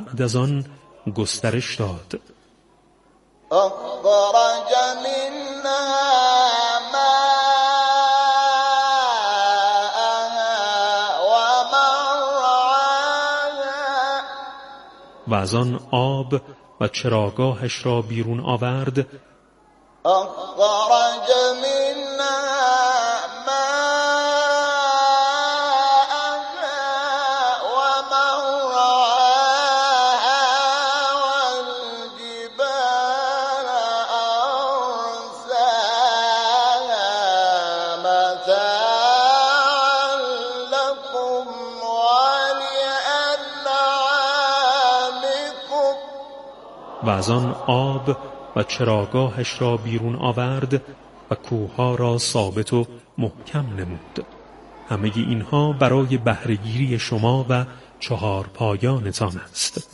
بعد از آن گسترش داد. اخرج منها و از آن آب و چراگاهش را بیرون آورد. اخرج منها و از آن آب و چراگاهش را بیرون آورد و کوهها را ثابت و محکم نمود. همه اینها برای بهره‌گیری شما و چهار پایانتان است.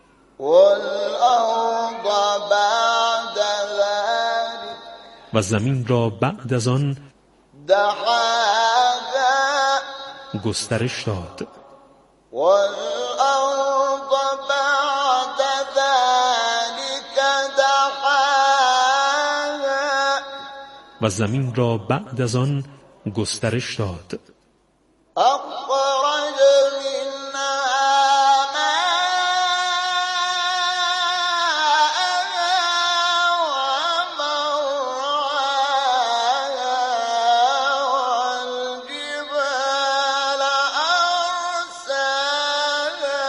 و زمین را بعد از آن گسترش داد. و زمین را بعد از آن گسترش داد. اخرج منها والجبال أرساها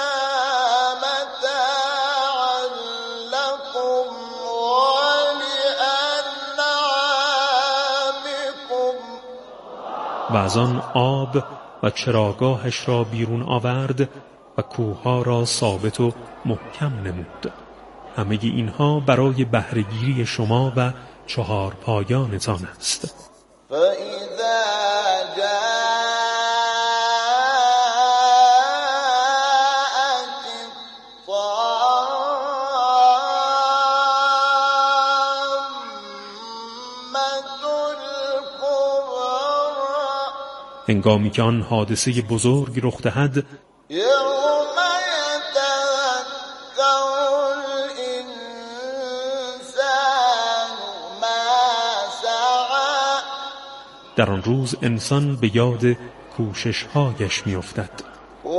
متاعا لكم و از آن آب و چراگاهش را بیرون آورد و کوهها را ثابت و محکم نمود. همه اینها برای بهره‌گیری شما و چهار پایانتان است. فإذا جاءت هنگامی که آن حادثه بزرگ رخ دهد، یوم یتذکر الانسان ما سعی، در آن روز انسان به یاد کوشش‌هایش می‌افتد. و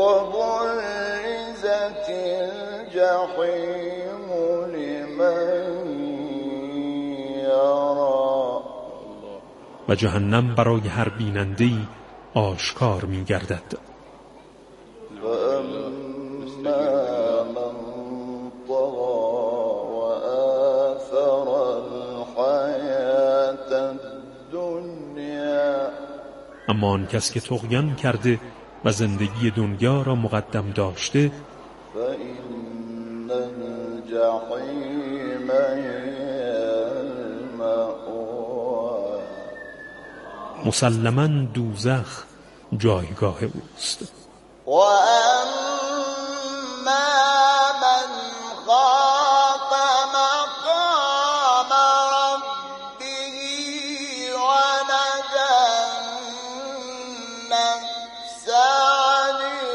برزت الجحیم لمن یرا، و جهنم برای هر بیننده‌ای آشکار می گردد. و اما من طغى و آثر الحیات الدنیا، اما آن کس که طغیان کرده و زندگی دنیا را مقدم داشته، فإن الجحیم هی المأوی، مسلماً دوزخ جایگاه اوست. و اما من خاف مقام ربه و نهی النفس عن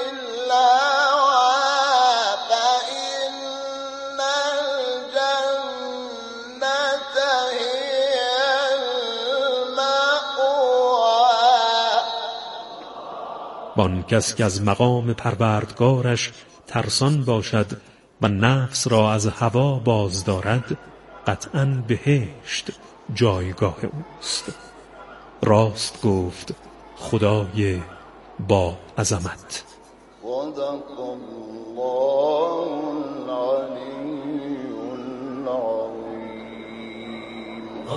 الهوى فإن الجنة هی وان کس که از مقام پروردگارش ترسان باشد و نفس را از هوا باز دارد، قطعاً بهشت جایگاه اوست. راست گفت خدای با عظمت. صدق الله العلی العظیم.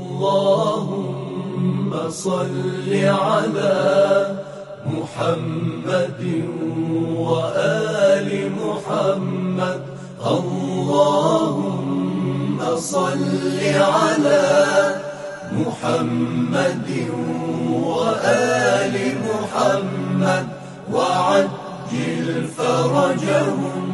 اللهم صل على محمد وآل محمد. اللهم صل على محمد وآل محمد وعجل فرجهم.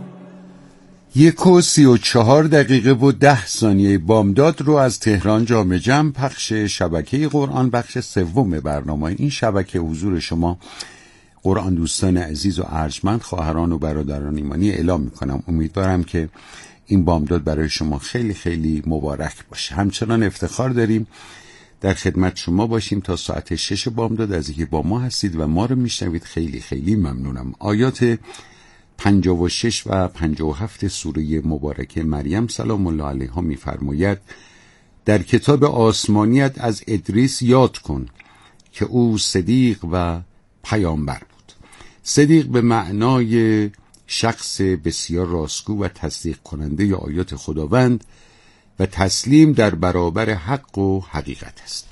1:34 بامداد رو از تهران جامع جمع پخش شبکه قرآن بخش سوم برنامه این شبکه حضور شما قرآن دوستان عزیز و ارجمند، خواهران و برادران ایمانی اعلام میکنم امیدوارم که این بامداد برای شما خیلی خیلی مبارک باشه. همچنان افتخار داریم در خدمت شما باشیم تا ساعت 6 بامداد از اینکه با ما هستید و ما رو میشنوید. خیلی خیلی ممنونم. آیات 56 و 57 سوره مبارکه مریم سلام الله علیها میفرماید: در کتاب آسمانیت از ادریس یاد کن که او صدیق و پیامبر بود. صدیق به معنای شخص بسیار راستگو و تصدیق کننده آیات خداوند و تسلیم در برابر حق و حقیقت است.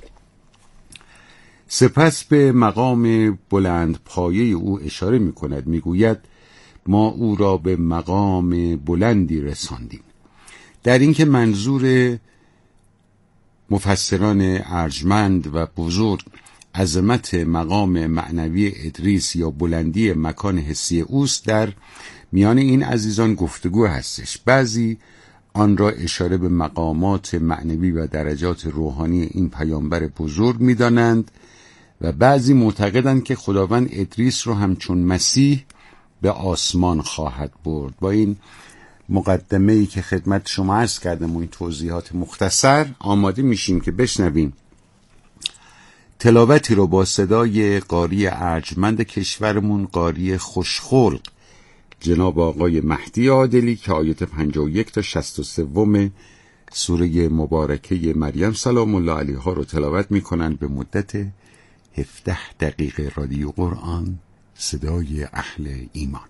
سپس به مقام بلند پایه او اشاره می کند، می گوید ما او را به مقام بلندی رساندیم. در این که منظور مفسران ارجمند و بزرگ عظمت مقام معنوی ادریس یا بلندی مکان حسی اوست، در میان این عزیزان گفتگو هستش. بعضی آن را اشاره به مقامات معنوی و درجات روحانی این پیامبر بزرگ می‌دانند و بعضی معتقدند که خداوند ادریس رو همچون مسیح به آسمان خواهد برد. با این مقدمه‌ای که خدمت شما عرض کردم و این توضیحات مختصر، آماده میشیم که بشنویم تلاوتی رو با صدای قاری ارجمند کشورمون، قاری خوشخلق جناب آقای مهدی عادلی، که آیات 51 تا 63 سوره مبارکه مریم سلام الله علیها رو تلاوت میکنن به مدت 17 دقیقه. رادیو قرآن، صدای اهل ایمان.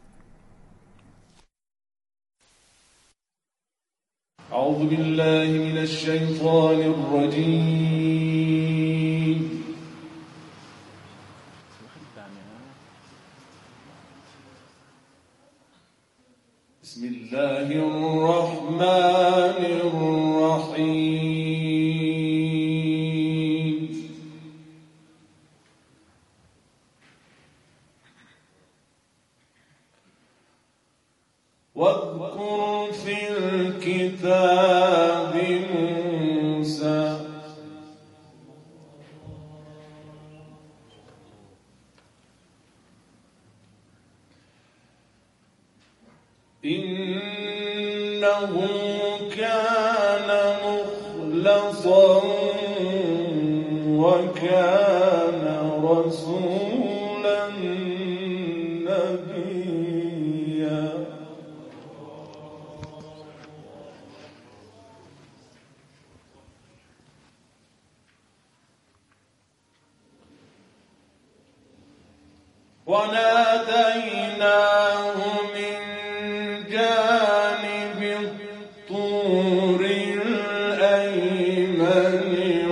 اعوذ بالله من الشیطان الرجیم. بسم الله الرحمن الرحیم. واذكر في الكتاب موسى إنه كان مخلصا وكان رسولا نبيا. وناديناه من جانب الطور الأيمن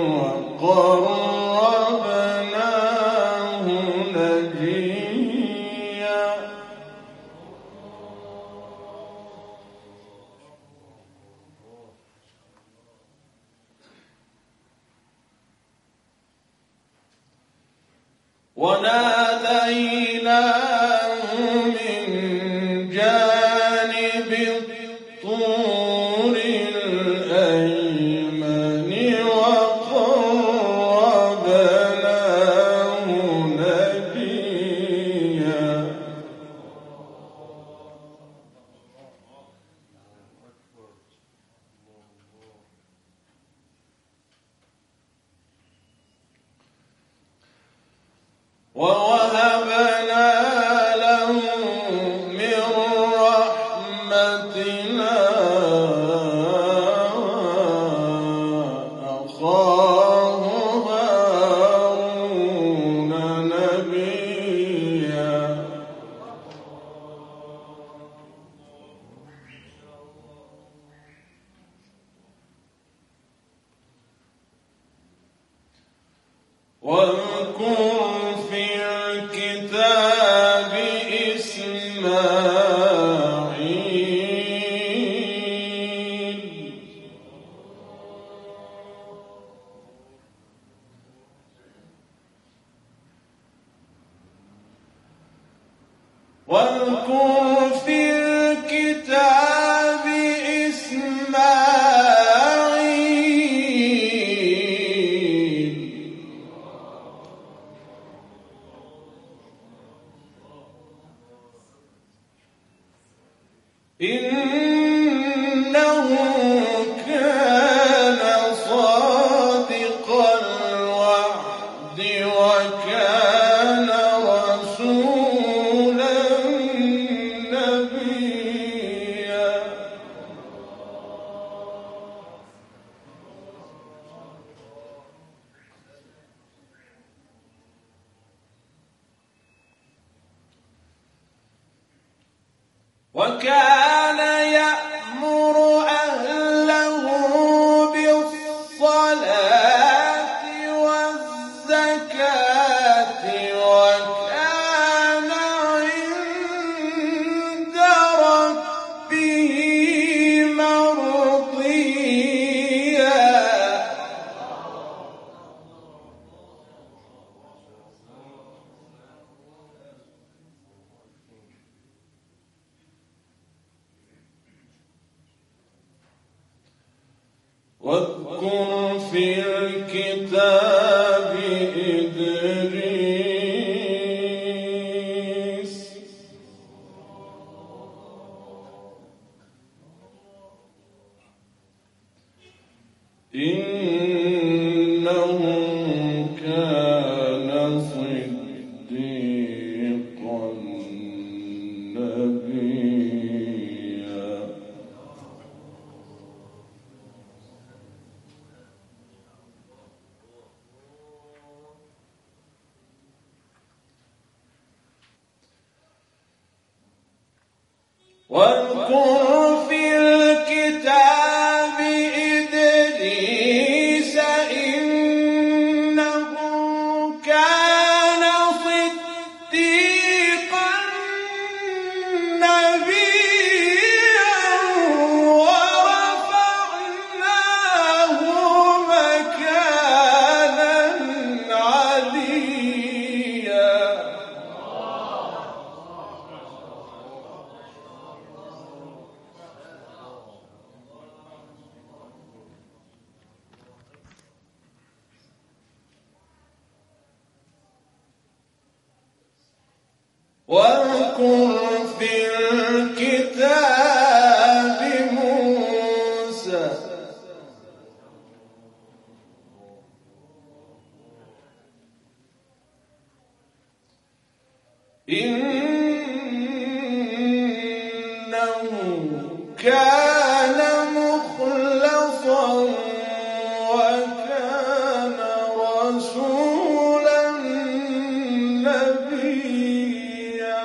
وقربناه نجيا. وناديناه من جانب الطور الأيمن وقربناه نجيا. ووهبنا له من رحمتنا أخاه هارون نبيا. واذكر في الكتاب إسماعيل واذكر في الكتاب إسماعيل وكان يأمر أهله بالصلاة والزكاة وكان عند ربه مرضيا. واذكر في الكتاب إدريس إنه كان صديقا نبيا. واذكر في الكتاب إدريس إنه كان صديقا نبيا ورفعناه مكانا عليا. واذكر في الكتاب موسى إنه كان مخلصا وكان رسولا نبيا.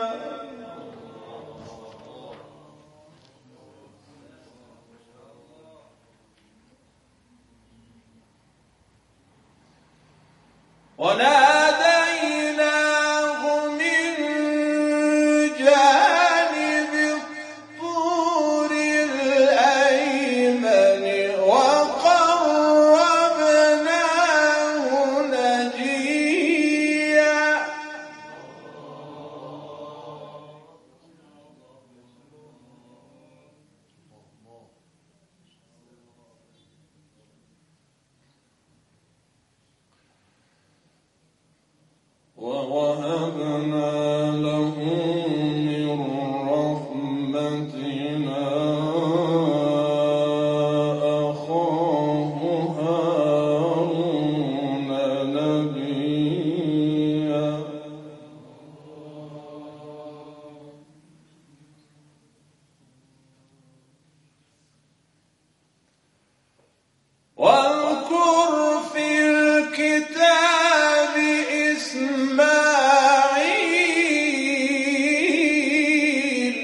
وناديناه من جانب الطور الأيمن وقربناه نجيا. ووهبنا له من رحمتنا أخاه هارون نبيا. واذكر في الكتاب إسماعيل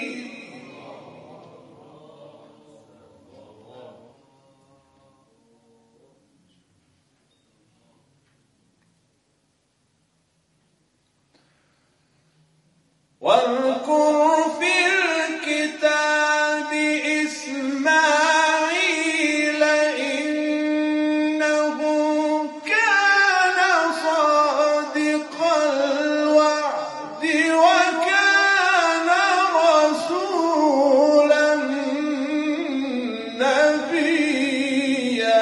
واذكر في الكتاب إسماعيل إنه كان صادق الوعد وكان رسولا نبيا.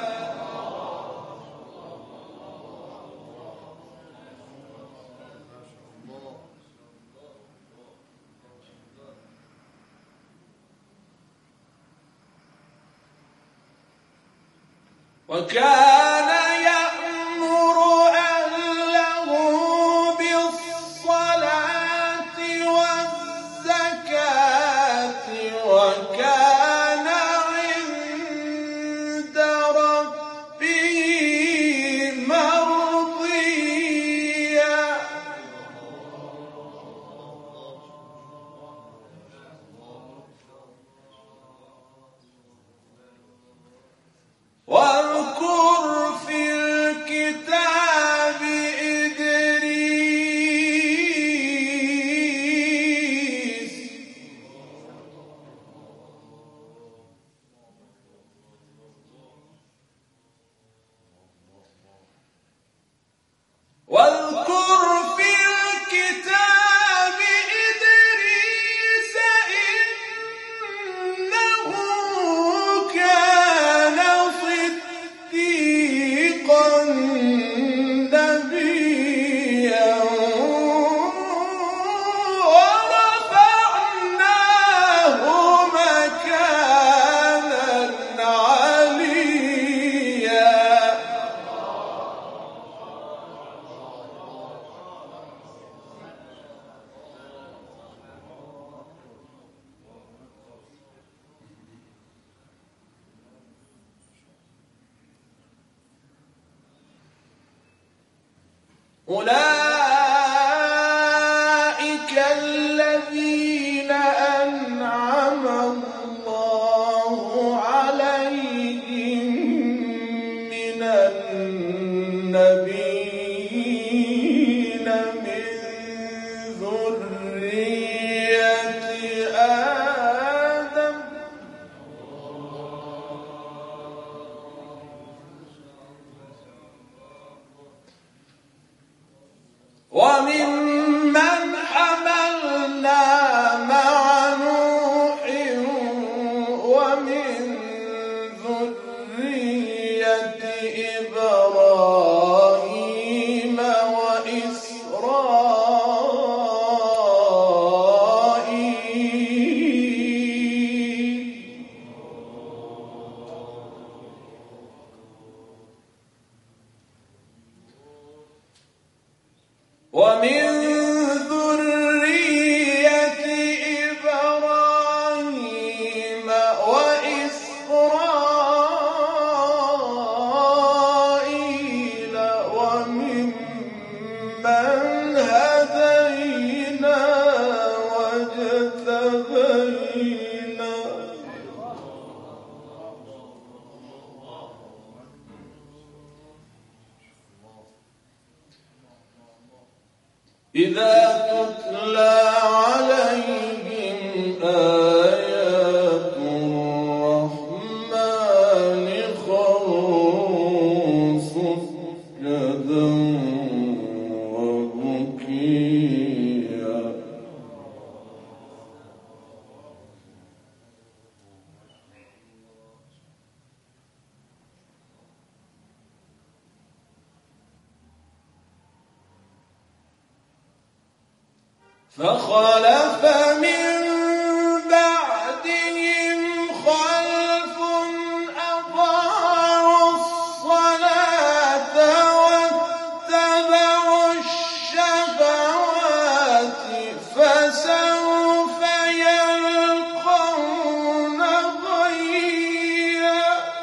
وكان يأمر أهله بالصلاة والزكاة وكان عند ربه مرضيا. أولئك الذين أنعم الله عليهم من النبيين من ذرية آدم وممن حملنا مع نوح ومن ذرية إبراهيم ومن ذرية إبراهيم وإسرائيل وممن هدينا واجتبينا إذا تتلى عليهم آيات الرحمن خروا سجدا وبكيا فخلف من بعدهم خلف أضاعوا الصلاة واتبعوا الشهوات فسوف يلقون غيا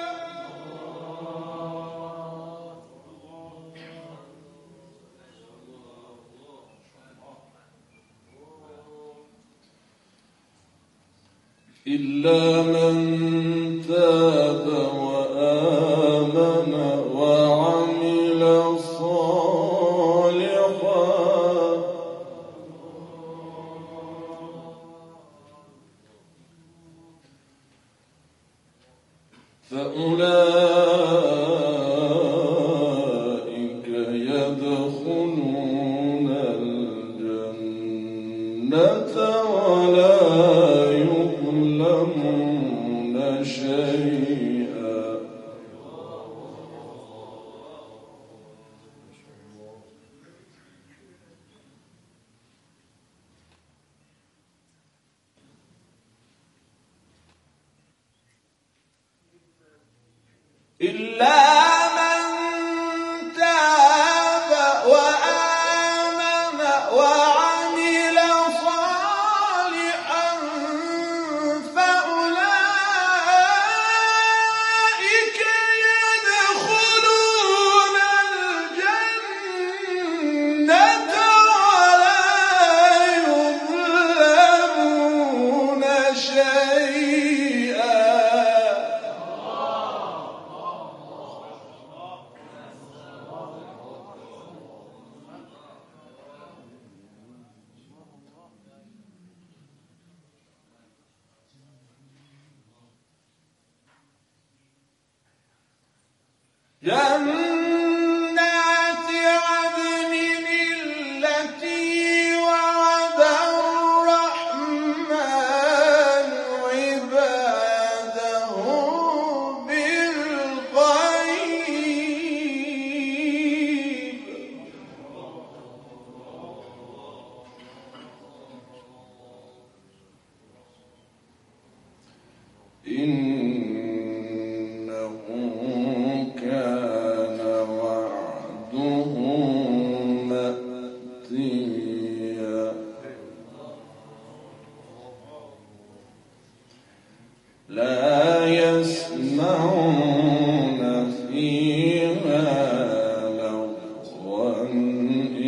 إلا من تاب وآمن وعمل صالحا فأولئك يدخلون الجنة ولا يظلمون شيئا إلا من تاب وآمن وعمل صالحا فأولئك يدخلون الجنة ولا يظلمون شيئا جنات عدن التي وعد الرحمن عباده بالغيب إنه كان وعده مأتيا لا يسمعون فيها لغوا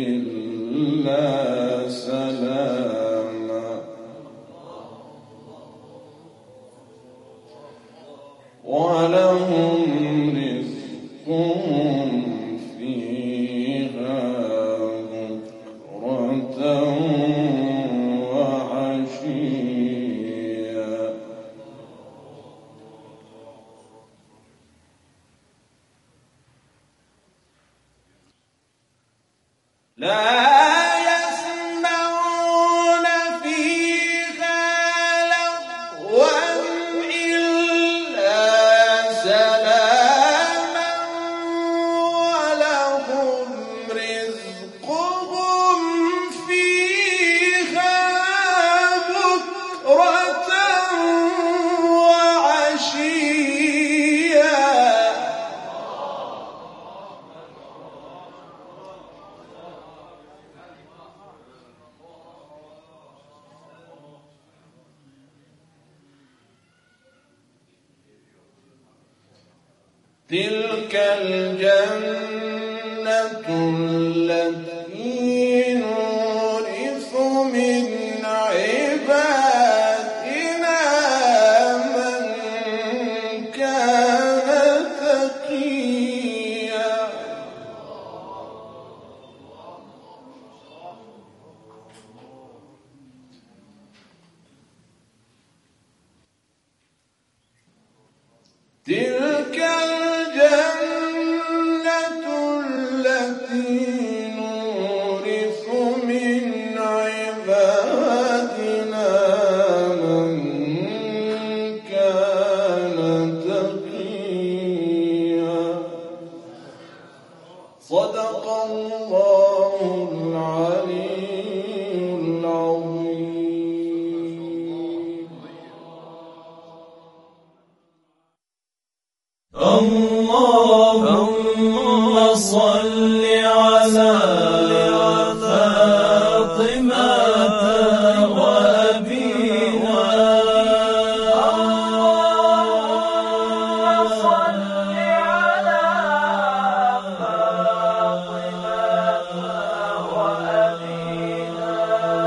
ولهم رزقهم فيها بكرة وعشيا لا يسمعون فيها لغوا إلا سلاما ولهم رزقهم فيها بكرة وعشيا تلك الجنة التي نورث من عبادنا من كان تقيا تلك الجنة التي نورث من عبادنا من كان تقيا صدق الله العلي العظيم. اللهم صل على فاطمة وأبيها اللهم صل على فاطمة وأبيها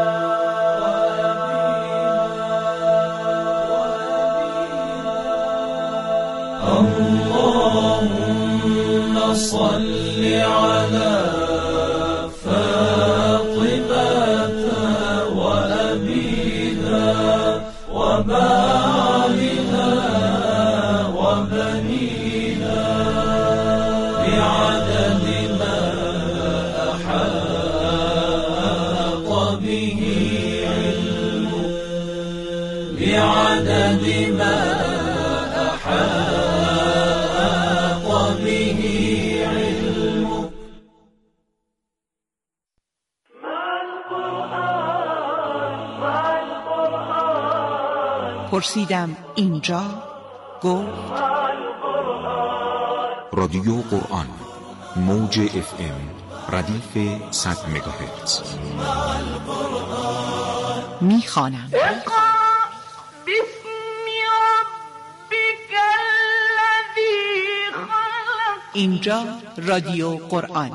اللهم صل على فاطمة وأبيها وبعلها وبنيها بعدد ما أحاط به علمك بعدد ما أحاط به علمك. پرسیدم اینجا گفت رادیو قرآن موج FM ردیف 100 مگاهرتز میخوانم اینجا رادیو قرآن.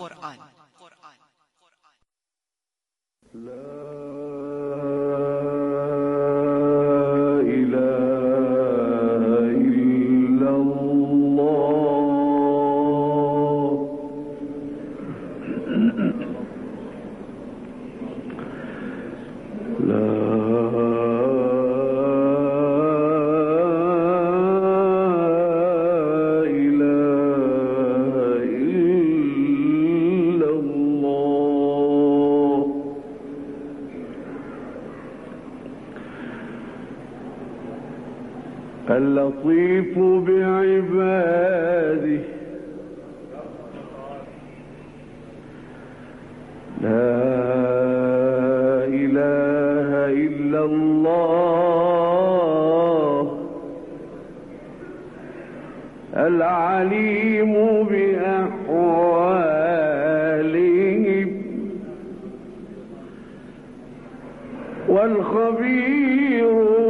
اللطيف بعباده لا إله إلا الله العليم بأحوالهم والخبير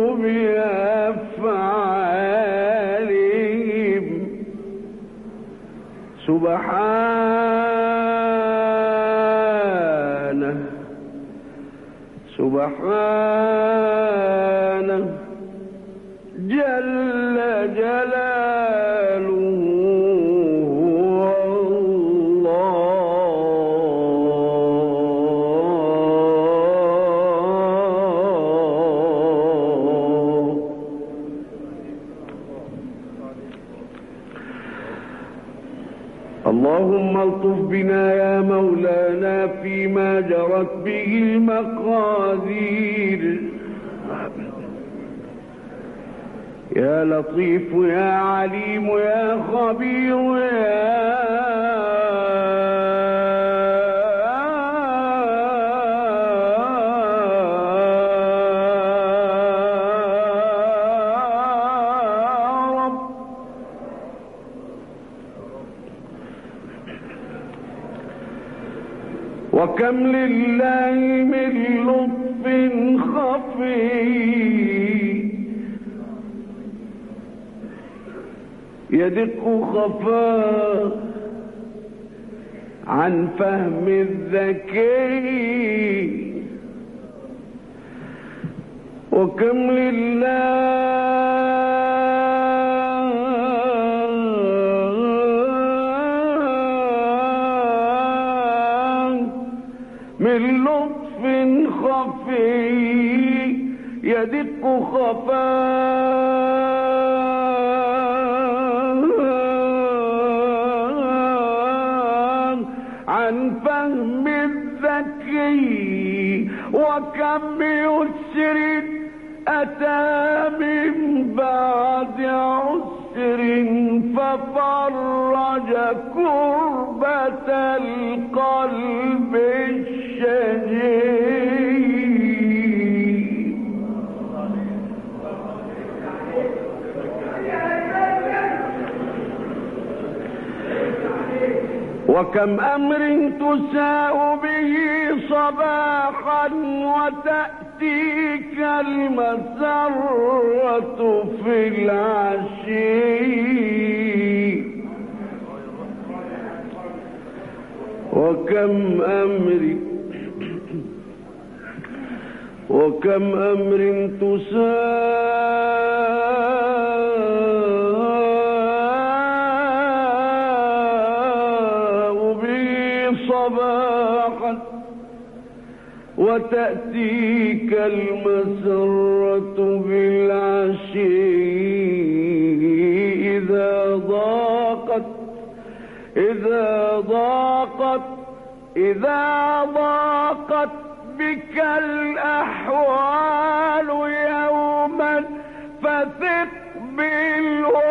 بأفعالهم سبحانه سبحانه جل جلاله اللهم الطف بنا يا مولانا فيما جرت به المقادير. يا لطيف يا عليم يا خبير يا وكم لله من لطف خفي يدق خفاء عن فهم الذكي. وكم لله من لطف خفي يدق خفاء عن فهم الذكي. وكم يسر أتى من بعد عسر ففرج كربة القلب الشجي. وكم أمر تساء به صباحا وتأتيك المسرة في العشي. وكم أمر تساء به صباحا وتأتيك المسرة بالعشي. إذا ضاقت بك الأحوال يوما فثق بالوحي